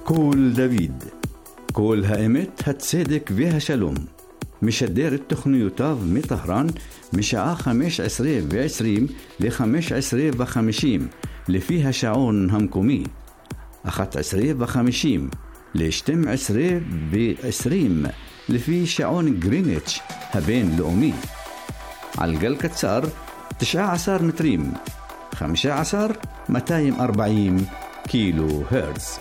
קול דוד, קול האמת, הצדק והשלום, משדר את תוכניותיו מטהרן משעה 15:20 ל-15:50 לפי השעון המקומי, 11:50 ל-12:20 לפי שעון גריניץ' הבינלאומי, על גל קצר 19 מטרים, 15,240 קילו הרץ.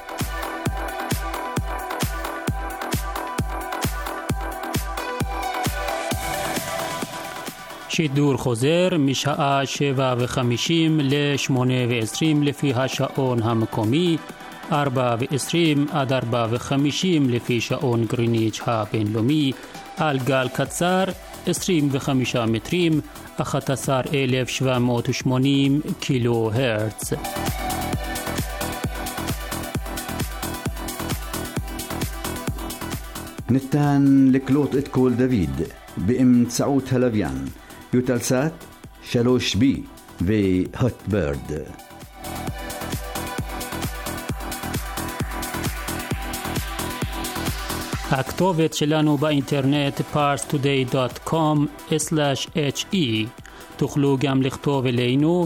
שידור חוזר משעה 7:50 ל-8:20 לפי השעון המקומי, 4:20 עד 4:50 לפי שעון גריניץ' הבינלאומי, על גל קצר 25 מטרים, 11,780 קילו הרץ. ניתן לקלוט את קול דוד באמצעות הלוויין, יוטלסאט 3B והוטברד. הכתובת שלנו באינטרנט parstoday.com/he. תוכלו גם לכתוב אלינו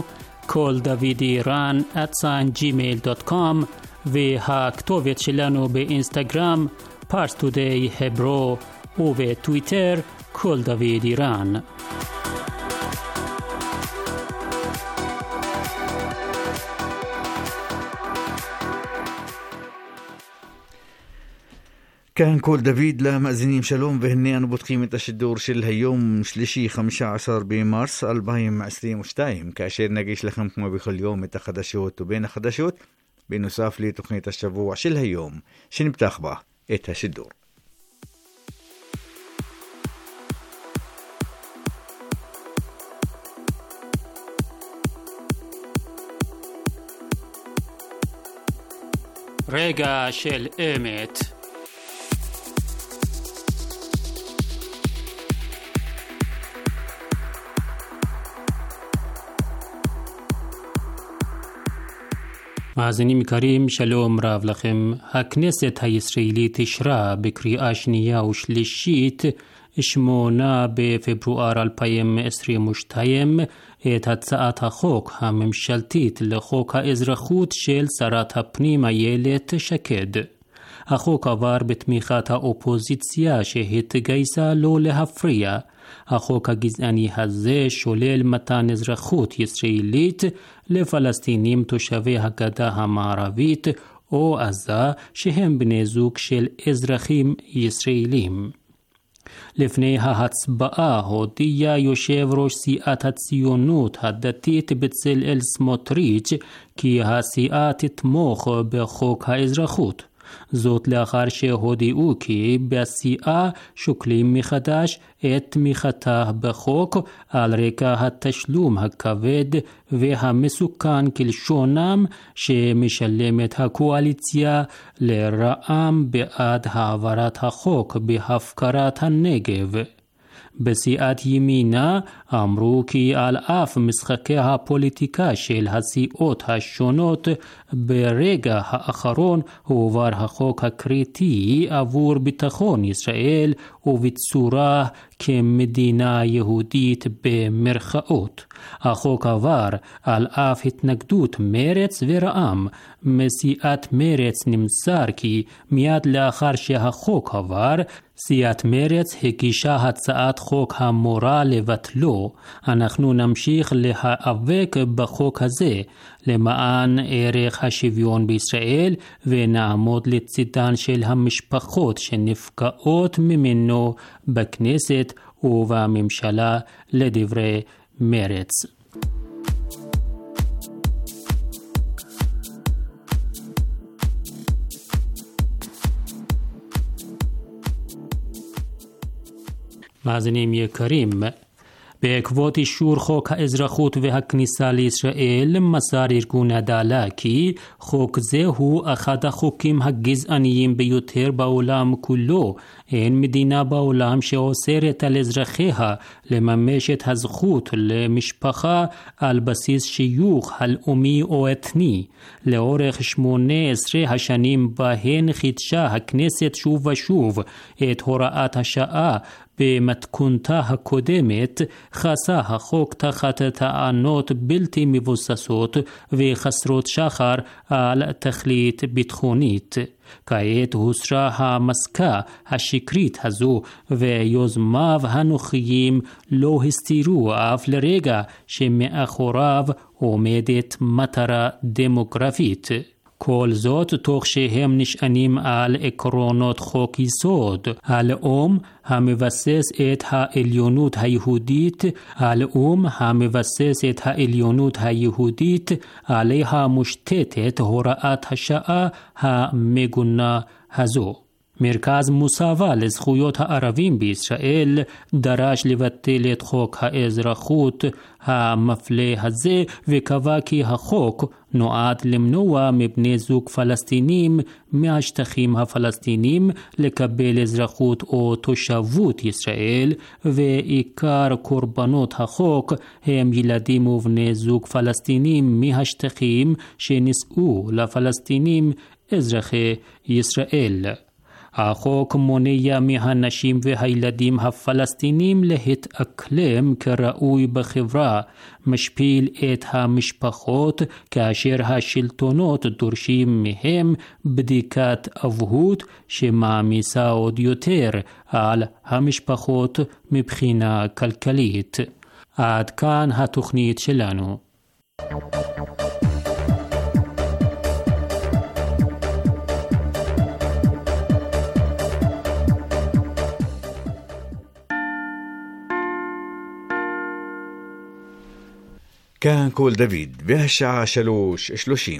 calldavidiran@gmail.com, והכתובת שלנו באינסטגרם parstoday hebro, ובטוויטר כל דוד איראן. כאן קול דוד למאזינים שלום, והנה אנו פותחים את השידור של היום שלישי 15 במרס 2022, כאשר נגיש לכם כמו בכל יום את החדשות ובין החדשות, בנוסף לתוכנית השבוע של היום שנפתח בה את השידור. רגע של אמת. מאזינים יקרים, שלום רב לכם. הכנסת הישראלית אישרה בקריאה שנייה ושלישית 8 בפברואר 2022 את הצעת החוק הממשלתית לחוק האזרחות של שרת הפנים איילת שקד. החוק עבר בתמיכת האופוזיציה שהתגייסה לא להפריע. החוק הגזעני הזה שולל מתן אזרחות ישראלית לפלסטינים תושבי הגדה המערבית או עזה שהם בני זוג של אזרחים ישראלים. לפני ההצבעה הודיע יושב ראש סיעת הציונות הדתית בצלאל סמוטריץ' כי הסיעה תתמוך בחוק האזרחות. זאת לאחר שהודיעו כי בסיעה שוקלים מחדש את תמיכתה בחוק על רקע התשלום הכבד והמסוכן כלשונם שמשלמת הקואליציה לרע"מ בעד העברת החוק בהפקרת הנגב. בסיעת ימינה אמרו כי על אף משחקי הפוליטיקה של הסיעות השונות, ברגע האחרון הועבר החוק הקריטי עבור ביטחון ישראל ובצורה כמדינה יהודית במרכאות. החוק עבר על אף התנגדות מרץ ורע"מ. מסיעת מרץ נמסר כי מיד לאחר שהחוק עבר, סיעת מרץ הגישה הצעת חוק המורה לבטלו. אנחנו נמשיך להיאבק בחוק הזה למען ערך השוויון בישראל, ונעמוד לצידן של המשפחות שנפגעות ממנו בכנסת ובממשלה, לדברי מרץ. מאזינים יקרים, בעקבות אישור חוק האזרחות והכניסה לישראל, מסר ארגון עדאלה כי חוק זה הוא אחד החוקים הגזעניים ביותר בעולם כולו. אין מדינה בעולם שאוסרת על אזרחיה לממש את הזכות למשפחה על בסיס שיוך הלאומי או אתני. לאורך 18 השנים בהן חידשה הכנסת שוב ושוב את הוראת השעה במתכונתה הקודמת, חסה החוק תחת טענות בלתי מבוססות וחסרות שחר על תכלית ביטחונית. כעת הוסרה המסקה השקרית הזו, ויוזמיו הנוכחיים לא הסתירו אף לרגע שמאחוריו עומדת מטרה דמוגרפית. כל זאת תוך שהם נשענים על עקרונות חוק יסוד, הלאום המבסס את העליונות היהודית, הלאום המבסס את העליונות היהודית עליה מושתתת הוראת השעה המגונה הזו. מרכז מוסאווה לזכויות הערבים בישראל דרש לבטל את חוק האזרחות המפלה הזה וקבע כי החוק נועד למנוע מבני זוג פלסטינים מהשטחים הפלסטינים לקבל אזרחות או תושבות ישראל, ועיקר קורבנות החוק הם ילדים ובני זוג פלסטינים מהשטחים שנישאו לפלסטינים אזרחי ישראל. החוק מונע מהנשים והילדים הפלסטינים להתאקלם כראוי בחברה, משפיל את המשפחות כאשר השלטונות דורשים מהם בדיקת אבהות שמעמיסה עוד יותר על המשפחות מבחינה כלכלית. עד כאן התוכנית שלנו. كان كول دافيد بهالساعة 3:30.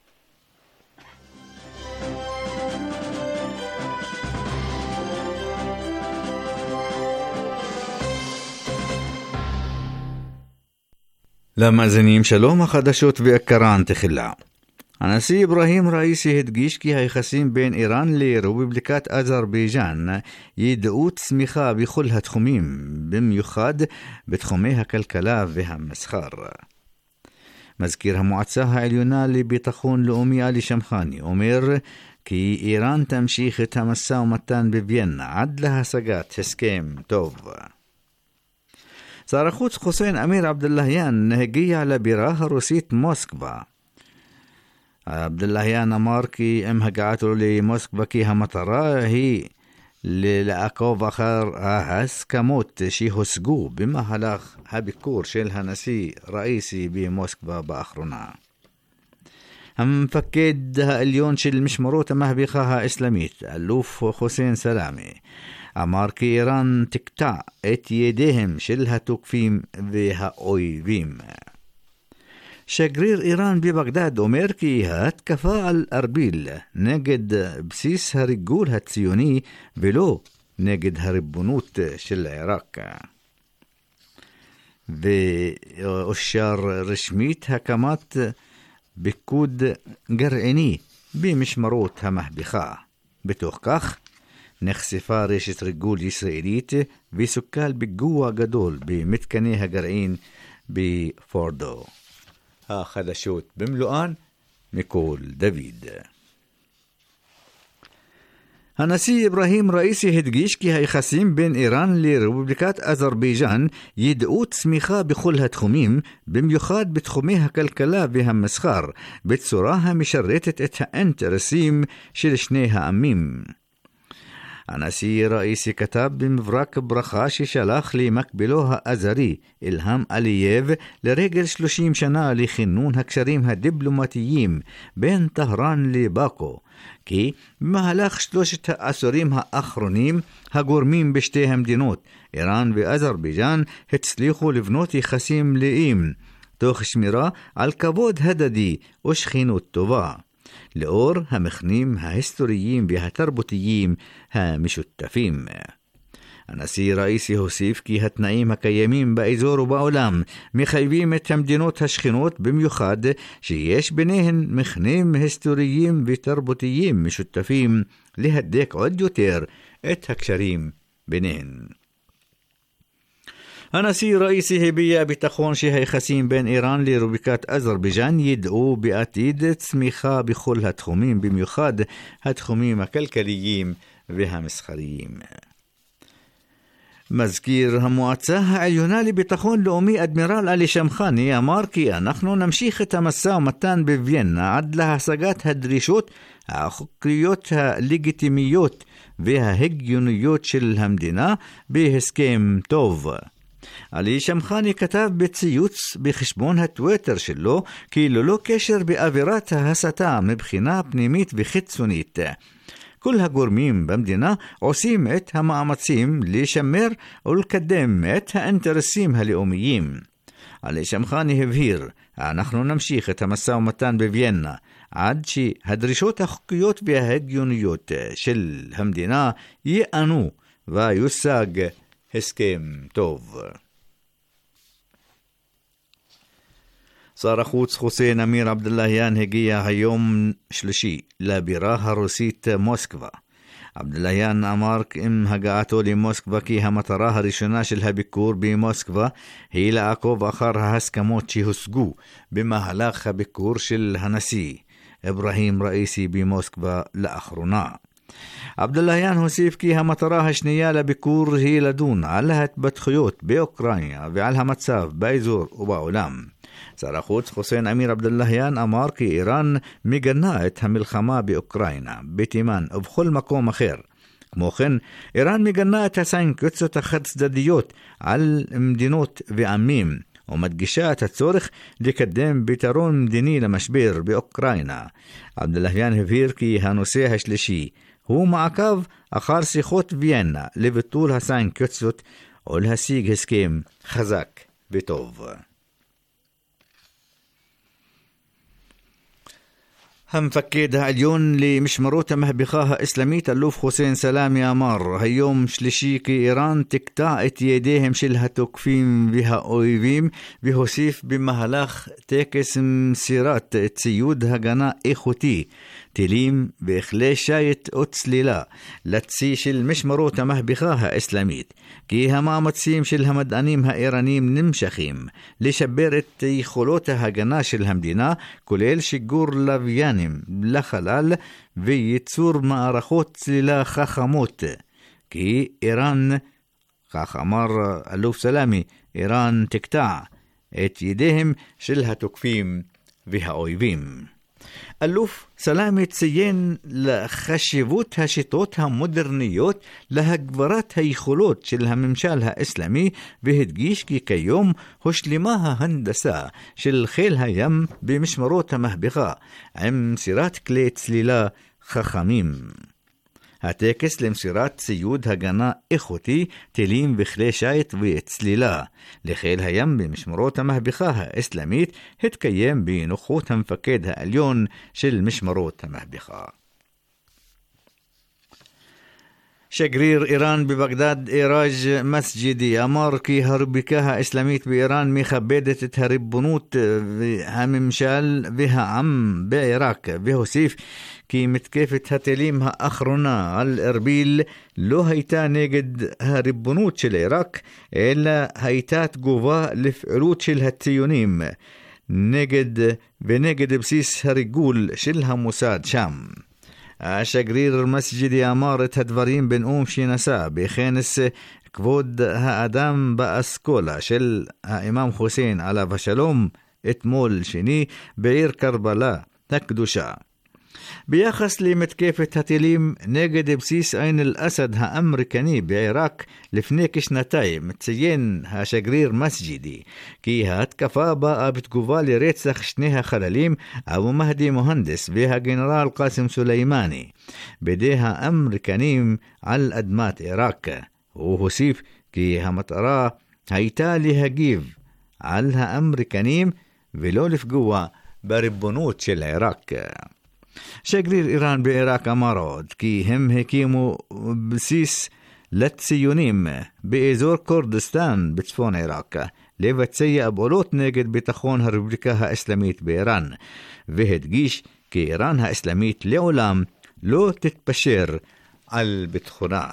למאזינים שלום, החדשות ועיקרן תחילה. הנשיא אברהים ראיסי הדגיש כי היחסים בין איראן לרפובליקת אזרבייג'אן ידעו צמיחה בכל התחומים, במיוחד בתחומי הכלכלה והמסחר. מזכיר המועצה העליונה לביטחון לאומי עלי שמחני אומר כי איראן תמשיך את המשא ומתן בוויינה עד להשגת הסכם טוב. שר החוץ חוסיין אמיר עבדלהיאן הגיע לבירה הרוסית מוסקבה. עבדלהיאן אמר כי עם הגעתו למוסקבה כי המטרה היא לעקוב אחר ההסכמות שהושגו במהלך הביקור של הנשיא ראיסי במוסקבה באחרונה. המפקד העליון של משמרות המהפכה האסלאמית, אלוף חוסיין סלאמי, אמר כי איראן תקטע את ידיהם של התוקפים והאויבים. שגריר איראן בבגדד אומר כי ההתקפה על ארביל נגד בסיס הריגול הציוני ולא נגד הריבונות של עיראק. ואושר רשמית הקמת פיקוד גרעיני במשמרות המהפכה. בתוך כך נחשפה רשת ריגול ישראלית וסוכל פיגוע גדול במתקני הגרעין בפורדו. החדשות במלואן מקול דוד. הנשיא אברהים ראיסי הדגיש כי היחסים בין איראן לרפובליקת אזרבייג'אן ידעו צמיחה בכל התחומים, במיוחד בתחומי הכלכלה והמסחר, בצורה המשרתת את האינטרסים של שני העמים. הנשיא ראיסי כתב במברק ברכה ששלח למקבילו האזרי אילהם עלייב לרגל 30 שנה לכינון הקשרים הדיפלומטיים בין טהרן לבאקו, כי במהלך 3 העשורים האחרונים הגורמים בשתי המדינות, איראן ואזרבייג'אן, הצליחו לבנות יחסים מלאים, תוך שמירה על כבוד הדדי ושכנות טובה. לאור המכנים ההיסטוריים והתרבותיים המשותפים. הנשיא ראיסי הוסיף כי התנאים הקיימים באזור ובעולם מחייבים את המדינות השכנות, במיוחד שיש ביניהן מכנים היסטוריים ותרבותיים משותפים, להדק עוד יותר את הקשרים ביניהן. הנשיא ראיסי הביע ביטחון שהיחסים בין איראן לרפובליקת אזרבייג'אן ידעו בעתיד צמיחה בכל התחומים, במיוחד התחומים הכלכליים והמסחריים. מזכיר המועצה העליונה לביטחון לאומי אדמירל עלי שמחני אמר כי אנחנו נמשיך את המשא ומתן בוויינה עד להשגת הדרישות החוקיות הלגיטימיות וההגיוניות של המדינה בהסכם טוב. עלי שמחני כתב בציוץ בחשבון הטוויטר שלו כי ללא קשר באווירת ההסתה מבחינה פנימית וחיצונית, כל הגורמים במדינה עושים את המאמצים לשמר ולקדם את האינטרסים הלאומיים. עלי שמחני הבהיר, אנחנו נמשיך את המשא ומתן בוויינה עד שהדרישות החוקיות וההגיוניות של המדינה ייענו ויושג הסכם טוב. שר החוץ חוסיין אמיר עבדלהיאן הגיע היום שלישי לבירה הרוסית מוסקבה. עבדלהיאן אמר עם הגעתו למוסקבה כי המטרה הראשונה של הביקור במוסקבה היא לעקוב אחר ההסכמות שהושגו במהלך הביקור של הנשיא אברהים ראיסי במוסקבה לאחרונה. עבדלהיאן הוסיף כי המטרה השנייה לביקור היא לדון על ההתפתחויות באוקראינה ועל המצב באזור ובעולם. שר החוץ חוסיין אמיר עבדלהיאן אמר כי איראן מגנה את המלחמה באוקראינה, בתימן ובכל מקום אחר. כמו כן, איראן מגנה את הסנקציות החד-צדדיות על מדינות ועמים, ומדגישה את הצורך לקדם פתרון מדיני למשבר באוקראינה. עבדלהיאן הבהיר כי הנושא השלישי הוא מעקב אחר שיחות ויינה לביטול הסנקציות ולהשיג הסכם חזק וטוב. המפקד העליון למשמרות המהפכה האסלאמית אלוף חוסיין סלאמי אמר היום שלישי כי איראן תקטע את ידיהם של התוקפים והאויבים, והוסיף במהלך טקס מסירת ציוד הגנה איכותי, טילים וכלי שיט וצלילה לצי של משמרות המהפכה האסלאמית, כי המאמצים של המדענים האיראנים נמשכים לשפר את יכולות ההגנה של המדינה, כולל שיגור לוויינים לחלל וייצור מערכות צלילה חכמות. כי איראן, כך אמר אלוף סלאמי, איראן תקטע את ידיהם של התוקפים והאויבים. אלוף סלאמי ציין לחשיבות השיטות המודרניות להגברת היכולות של הממשל האסלאמי, והדגיש כי כיום הושלמה ההנדסה של חיל הים במשמרות המהפכה עם מסירת כלי צלילה חכמים. הטקס למסירת ציוד הגנה איכותי, טילים וכלי שיט וצלילה לחיל הים במשמרות המהפכה האסלאמית התקיים בנוכחות המפקד העליון של משמרות המהפכה. שגריר איראן בבגדד איראג' מסג'די אמר כי הרפובליקה האסלאמית באיראן מכבדת את הריבונות והממשל והעם בעיראק, והוסיף כי מתקפת הטילים האחרונה על ארביל לא הייתה נגד הריבונות של עיראק, אלא הייתה תגובה לפעילות של הציונים ונגד בסיס הריגול של המוסד שם. השגריר מסג'די אמר את הדברים בנאום שנשא בכנס כבוד האדם באסכולה של האימאם חוסיין עליו השלום אתמול שני בעיר קרבלה הקדושה. ביחס למתקפת הטילים נגד בסיס עין אל-אסד האמריקני בעיראק לפני כשנתיים, ציין השגריר מסג'די כי ההתקפה באה בתגובה לרצח שני החללים אבו מהדי מוהנדס והגנרל קאסם סולימני בידי האמריקנים על אדמת עיראק. הוא הוסיף כי המטרה הייתה להגיב על האמריקנים ולא לפגוע בריבונות של עיראק. שגריר איראן בעיראק אמר עוד כי הם הקימו בסיס לציונים באזור כורדיסטן בצפון עיראק לבצע פעולות נגד ביטחון הרפובליקה האסלאמית באיראן, והדגיש כי איראן האסלאמית לעולם לא תתפשר על ביטחונה.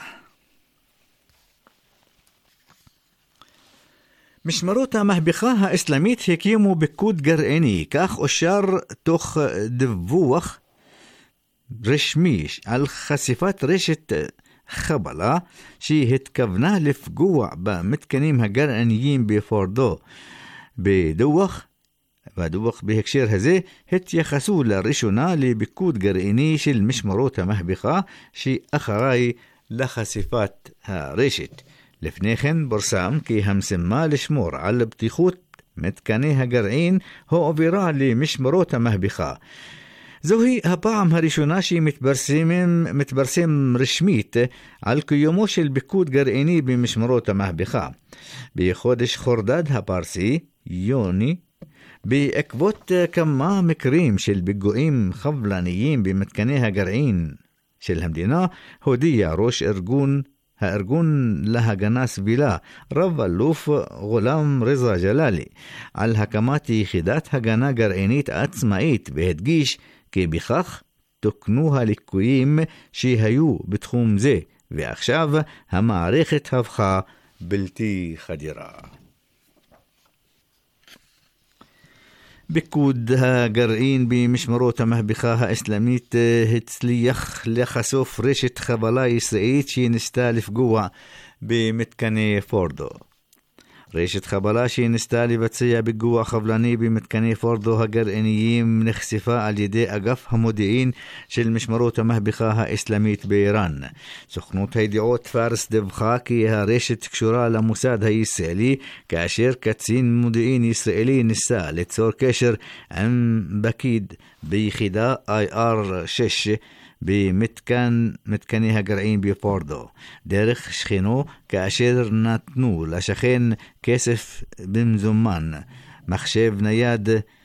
משמרות המהפכה האסלאמית הקימו פיקוד גרעיני, כך אושר תוך דיווח רשמי על חשיפת רשת חבלה שהתכוונה לפגוע במתקנים הגרעיניים בפורדו. בדוח בהקשר הזה התייחסו לראשונה לפיקוד גרעיני של משמרות המהפכה שאחראי לחשיפת הרשת. לפני כן פורסם כי המשימה לשמור על בטיחות מתקני הגרעין הועברה למשמרות המהפכה. זוהי הפעם הראשונה שמתפרסם רשמית על קיומו של פיקוד גרעיני במשמרות המהפכה. בחודש חורדד הפרסי, יוני, בעקבות כמה מקרים של פיגועים חבלניים במתקני הגרעין של המדינה, הודיע ראש הארגון להגנה סבילה, רב אלוף גולם רזה ג'לאלי, על הקמת יחידת הגנה גרעינית עצמאית, והדגיש כי בכך תוקנו הליקויים שהיו בתחום זה, ועכשיו המערכת הפכה בלתי חדירה. פיקוד הגרעין במשמרות המהפכה האסלאמית הצליח לחשוף רשת חבלה ישראלית שניסתה לפגוע במתקני פורדו. רשת חבלה שניסתה לבצע פיגוע חבלני במתקני פורדו הגרעיניים נחשפה על ידי אגף המודיעין של משמרות המהפכה האסלאמית באיראן. סוכנות הידיעות פארס דיווחה כי הרשת קשורה למוסד הישראלי, כאשר קצין מודיעין ישראלי ניסה ליצור קשר עם פקיד ביחידה IR6 במתקני הגרעין בפורדו דרך שכנו, כאשר נתנו לשכן כסף במזומן, מחשב נייד,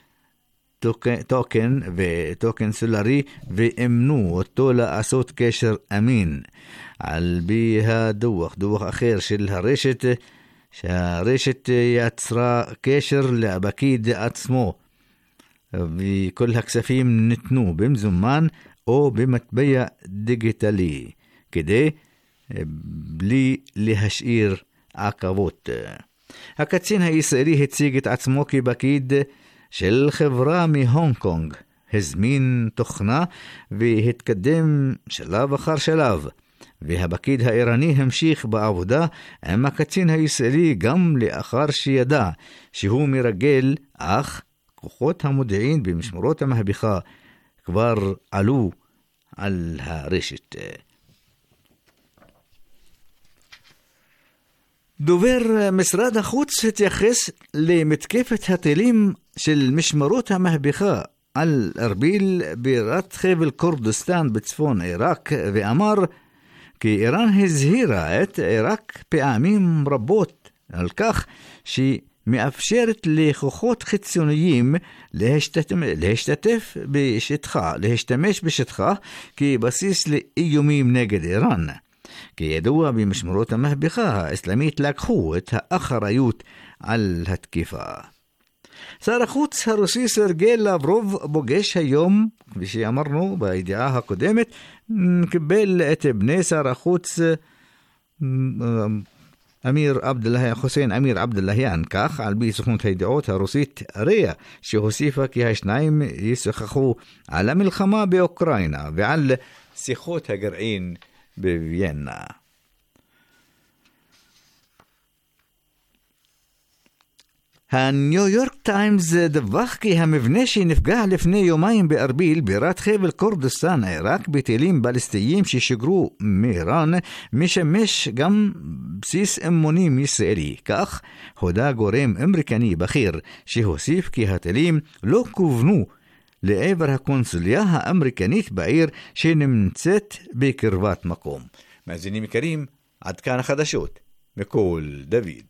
טוקן סולרי, ואמנו אותו לעשות קשר אמין. על פי דוח אחר של הרשת, שהרשת יצרה קשר לפקיד עצמו, וכל הכספים ניתנו במזומן או במטבע דיגיטלי, כדי בלי להשאיר עקבות. הקצין הישראלי הציג את עצמו כפקיד של חברה מהונג קונג, הזמין תוכנה והתקדם שלב אחר שלב, והפקיד האיראני המשיך בעבודה עם הקצין הישראלי גם לאחר שידע שהוא מרגל, אך כוחות המודיעין במשמרות המהפכה כבר עלו על הרשת. דובר משרד החוץ התייחס למתקפת הטילים של משמרות המהפכה על ארביל בירת חבל כורדיסטן בצפון עיראק, ואמר כי איראן הזהירה את עיראק פעמים רבות על כך מאפשרת לכוחות חיצוניים להשתמש בשטחה כבסיס לאיומים נגד איראן. כידוע, במשמרות המהפכה האסלאמית לקחו את האחריות על התקיפה. שר החוץ הרוסי סרגי לברוב פוגש היום, כפי שאמרנו בידיעה הקודמת, קיבל את בני שר החוץ חוסיין אמיר עבדלהיאן, כך על פי סוכנות הידיעות הרוסית ריה, שהוסיפה כי השניים ישוחחו על המלחמה באוקראינה ועל שיחות הגרעין בוויינה. הניו יורק טיימס דווח כי המבנה שנפגע לפני יומיים בארביל בירת חבל כורדיסטן עיראק בטילים בליסטיים ששגרו מאיראן משמש גם בסיס אמונים ישראלי. כך הודע גורם אמריקני בכיר, שהוסיף כי הטילים לא כוונו לעבר הקונסוליה האמריקנית בעיר שנמצאת בקרבת מקום. מאזינים יקרים, עד כאן החדשות מקול דוד.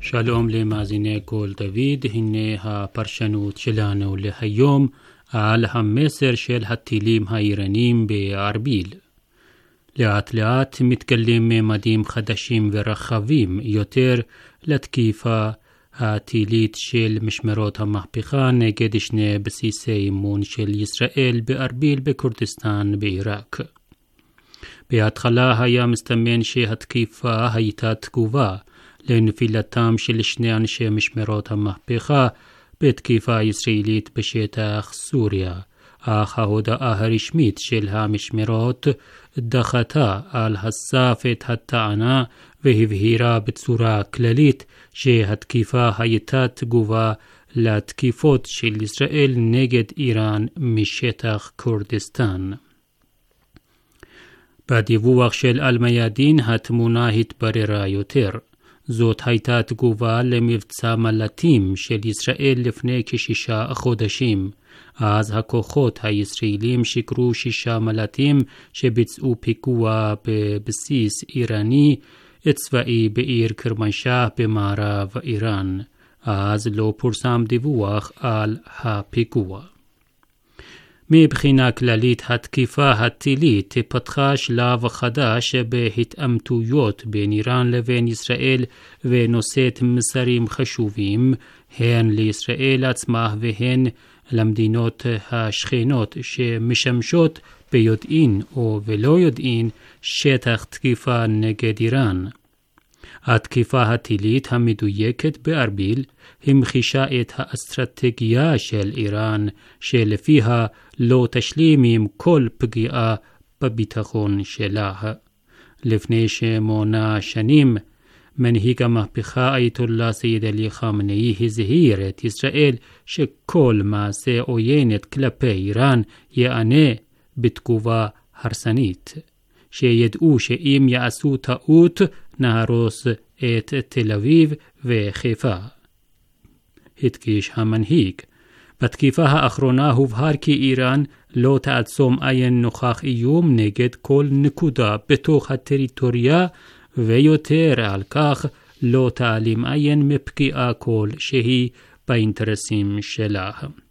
שלום למאזיני קול דוד, הנה הפרשנות שלנו להיום על המסר של הטילים האיראנים בארביל. לאט לאט מתגלים ממדים חדשים ורחבים יותר לתקיפה הטילית של משמרות המהפכה נגד שני בסיסי אימון של ישראל בארביל בכורדיסטן בעיראק. בהתחלה היה מסתמן שהתקיפה הייתה תגובה לנפילתם של שני אנשי משמרות המהפכה בתקיפה ישראלית בשטח סוריה, אך ההודעה הרשמית של המשמרות דחתה על הסף את הטענה והבהירה בצורה כללית שהתקיפה הייתה תגובה לתקיפות של ישראל נגד איראן משטח כורדיסטן. בדיווח של אל-מיאדין התמונה התבררה יותר. זאת הייתה תגובה למבצע מל"טים של ישראל לפני כ6 חודשים. אז הכוחות הישראלים שיקרו 6 מל"טים שביצעו פיגוע בבסיס איראני צבאי בעיר קרמנשאח במערב איראן. אז לא פורסם דיווח על הפיגוע. מבחינה כללית התקיפה הטילית פתחה שלב חדש בהתעמתויות בין איראן לבין ישראל ונושאת מסרים חשובים הן לישראל עצמה והן למדינות השכנות שמשמשות ביודעין או ולא יודעין שטח תקיפה נגד איראן. התקיפה הטילית המדויקת בארביל המחישה את האסטרטגיה של איראן שלפיה לא תשלים עם כל פגיעה בביטחון שלה. לפני 8 שנים מנהיג המהפכה אייתוללה סייד עלי חמינאי הזהיר את ישראל שכל מעשה עוינת כלפי איראן יענה בתגובה הרסנית, שידעו שאם יעשו טעות נהרוס את תל אביב וחיפה. הדגיש המנהיג. בתקיפה האחרונה הובהר כי איראן לא תעצום עין נוכח איום נגד כל נקודה בתוך הטריטוריה, ויותר על כך לא תעלים עין מפגיעה כלשהי באינטרסים שלה.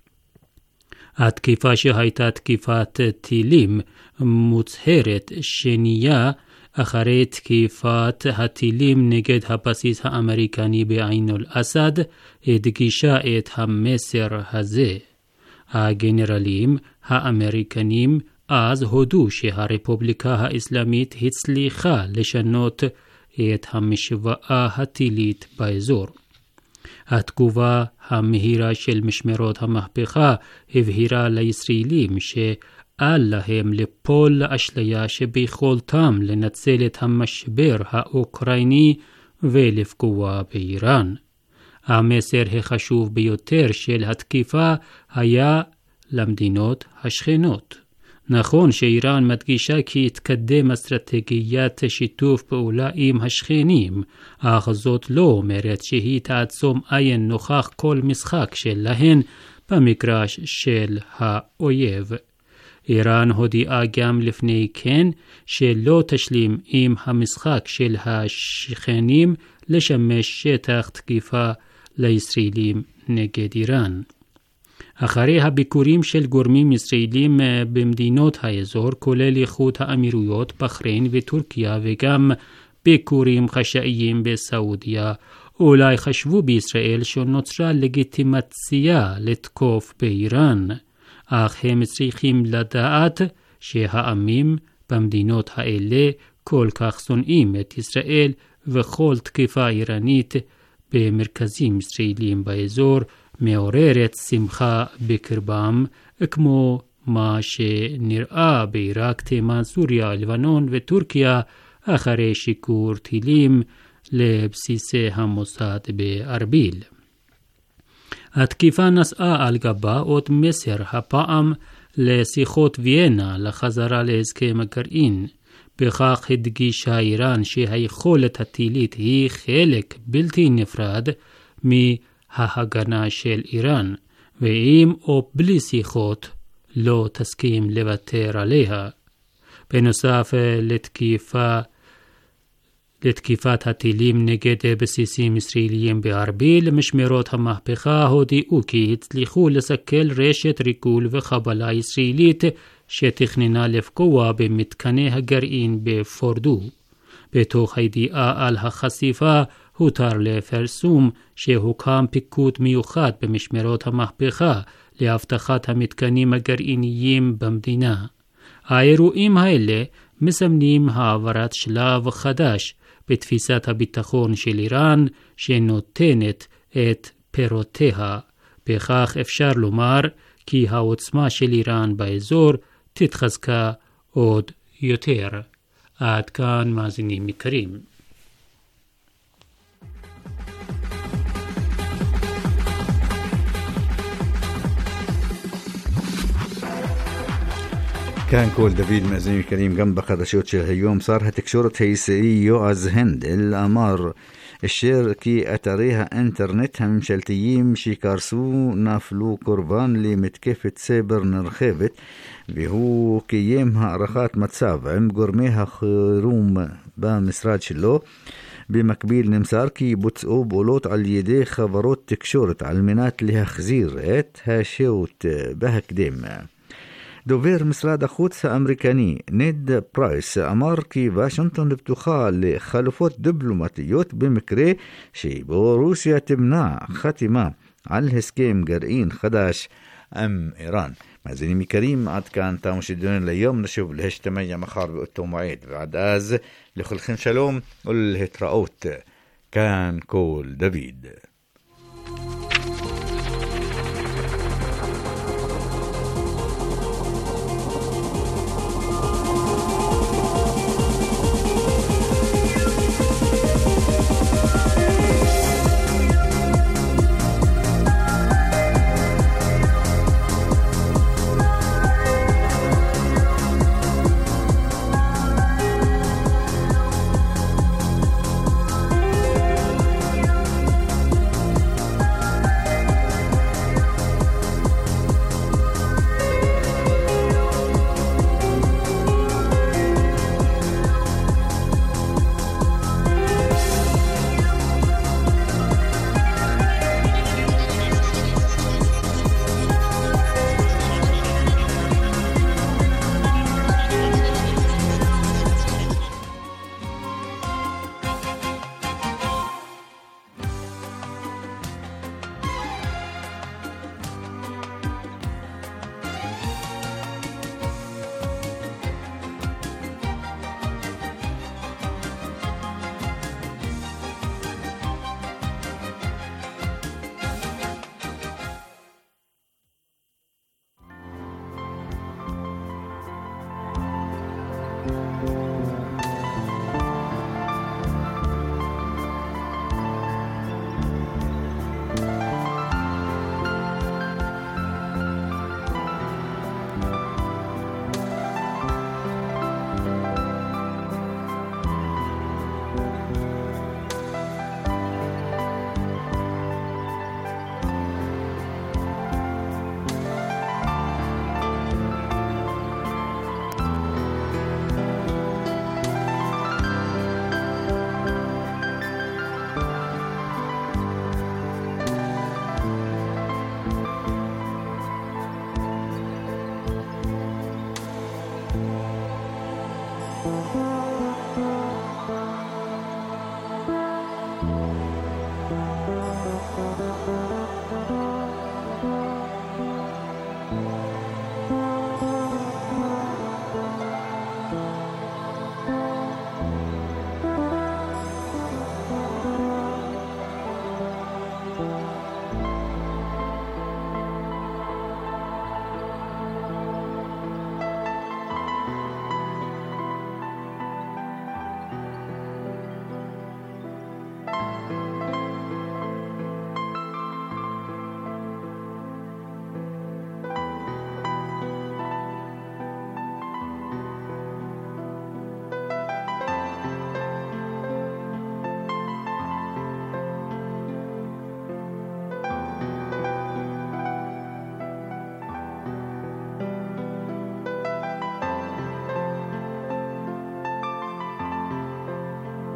התקיפה שהייתה תקיפת טילים מוצהרת שנייה אחרי תקיפת הטילים נגד הבסיס האמריקני בעין אל-אסד הדגישה את המסר הזה. הגנרלים האמריקנים אז הודו שהרפובליקה האסלאמית הצליחה לשנות את המשוואה הטילית באזור. התגובה המהירה של משמרות המהפכה הבהירה לישראלים שאל להם ליפול לאשליה שביכולתם לנצל את המשבר האוקראיני ולפגוע באיראן. המסר החשוב ביותר של התקיפה היה למדינות השכנות. נכון שאיראן מדגישה כי תקדם אסטרטגיית שיתוף פעולה עם השכנים, אך זאת לא אומרת שהיא תעצום עין נוכח כל משחק שלהן במגרש של האויב. איראן הודיעה גם לפני כן שלא תשלים עם המשחק של השכנים לשמש שטח תקיפה לישראלים נגד איראן. אחרי הביקורים של גורמים ישראלים במדינות האזור, כולל איחוד האמירויות, בחריין וטורקיה, וגם ביקורים חשאיים בסעודיה, אולי חשבו בישראל שנוצרה לגיטימציה לתקוף באיראן, אך הם צריכים לדעת שהעמים במדינות האלה כל כך שונאים את ישראל, וכל תקיפה איראנית במרכזים ישראלים באזור מעוררת שמחה בקרבם, כמו מה שנראה בעיראק, תימן, סוריה, לבנון וטורקיה אחרי שיקור טילים לבסיסי המוסד בארביל. התקיפה נשאה על גבה עוד מסר, הפעם לשיחות ויינה לחזרה להסכם הגרעין. בכך הדגישה איראן שהיכולת הטילית היא חלק בלתי נפרד מההגנה של איראן, ואם או בלי שיחות לא תסכים לוותר עליה. בנוסף לתקיפת הטילים נגד בסיסים ישראליים בארביל, משמרות המהפכה הודיעו כי הצליחו לסכל רשת ריגול וחבלה ישראלית שתכננה לפגוע במתקני הגרעין בפורדו. בתוך הידיעה על החשיפה הותר לפרסום שהוקם פיקוד מיוחד במשמרות המהפכה להבטחת המתקנים הגרעיניים במדינה. האירועים האלה מסמנים העברת שלב חדש בתפיסת הביטחון של איראן שנותנת את פירותיה. בכך אפשר לומר כי העוצמה של איראן באזור תתחזקה עוד יותר. עד כאן מאזינים יקרים. כאן כל דוד מאזינים יקרים. גם בחדשות של היום שר התקשורת הישראלי יועז הנדל אמר כי אתרי האינטרנט הממשלתיים שקרסו נפלו קורבן למתקפת סייבר נרחבת, והוא קיים הערכת מצב עם גורמי החירום במשרד שלו. במקביל נמסר כי בוצעו פעולות על ידי חברות תקשורת על מנת להחזיר את השהות בהקדם. דובר משרד החוץ האמריקני נד פרייס אמר כי וושינגטון פתוחה לחלופות דיפלומטיות במקרה שבו רוסיה תמנע חתימה על הסכם גרעין חדש עם איראן. מאזינים יקרים, עד כאן תם שידורנו ליום. נשוב להשתמע מחר באותו מועד, ועד אז לכולכם שלום ולהתראות. כאן כל דוד.